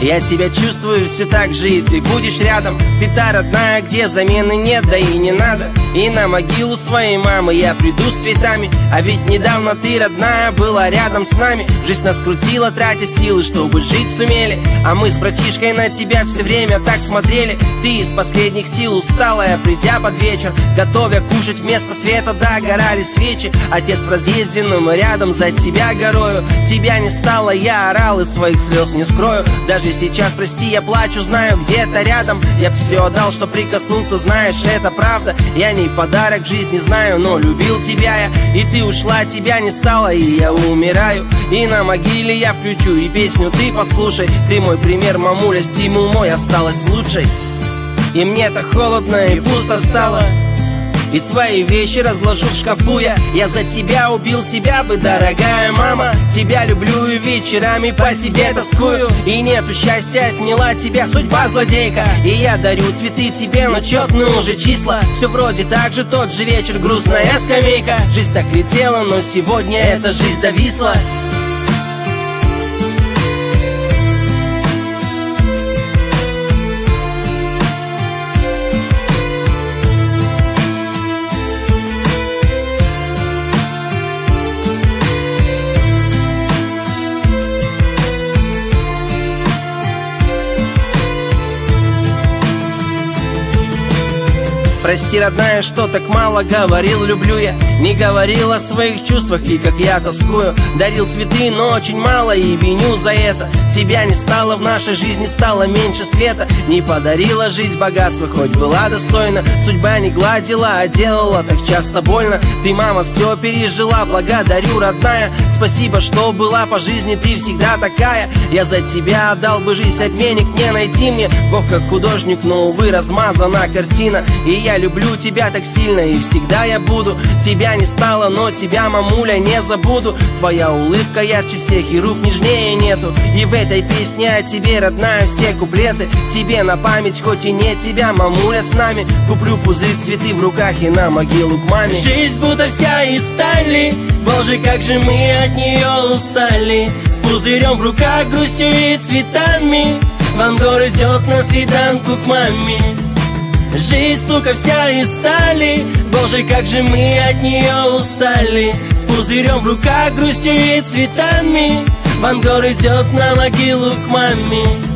Я тебя чувствую все так же, и ты будешь рядом. Ты та родная, где замены нет, да и не надо. И на могилу своей мамы я приду с цветами. А ведь недавно ты, родная, была рядом с нами. Жизнь нас крутила, тратя силы, чтобы жить сумели. А мы с братишкой на тебя все время так смотрели. Ты из последних сил усталая, придя под вечер, готовя кушать вместо света, догорали свечи. Отец в разъезде, но мы рядом за тебя горою. Тебя не стало, я орал и своих слез не скрою. Даже сейчас, прости, я плачу, знаю, где-то рядом. Я б все отдал, что прикоснуться, знаешь, это правда. Я не подарок в жизни знаю, но любил тебя я. И ты ушла, тебя не стало, и я умираю. И на могиле я включу, и песню ты послушай. Ты мой пример, мамуля, стимул мой, осталась лучшей. И мне-то холодно и пусто стало. И свои вещи разложу в шкафу я. Я за тебя убил тебя бы, дорогая мама. Тебя люблю и вечерами по тебе тоскую. И нету счастья, отняла тебя судьба злодейка. И я дарю цветы тебе, но четные уже числа. Все вроде так же, тот же вечер, грустная скамейка. Жизнь так летела, но сегодня эта жизнь зависла. Прости, родная, что так мало говорил, люблю я. Не говорил о своих чувствах и как я тоскую. Дарил цветы, но очень мало, и виню за это. Тебя не стало в нашей жизни, стало меньше света. Не подарила жизнь богатства, хоть была достойна. Судьба не гладила, а делала так часто больно. Ты, мама, все пережила, благодарю, родная. Спасибо, что была по жизни, ты всегда такая. Я за тебя отдал бы жизнь, обменник не найти мне. Бог как художник, но, увы, размазана картина. И я люблю тебя так сильно, и всегда я буду. Тебя не стало, но тебя, мамуля, не забуду. Твоя улыбка ярче всех, и рук нежнее нету. И в этой песне о тебе, родная, все куплеты тебе на память, хоть и нет тебя, мамуля, с нами. Куплю пузырь, цветы в руках и на могилу к маме. Жизнь будто вся из стали, боже, как же мы от нее устали. С пузырем в руках, грустью и цветами Ван Гор идет на свиданку к маме. Жизнь, сука, вся из стали, боже, как же мы от нее устали. С пузырем в руках, грустью и цветами Ван Гор идет на могилу к маме.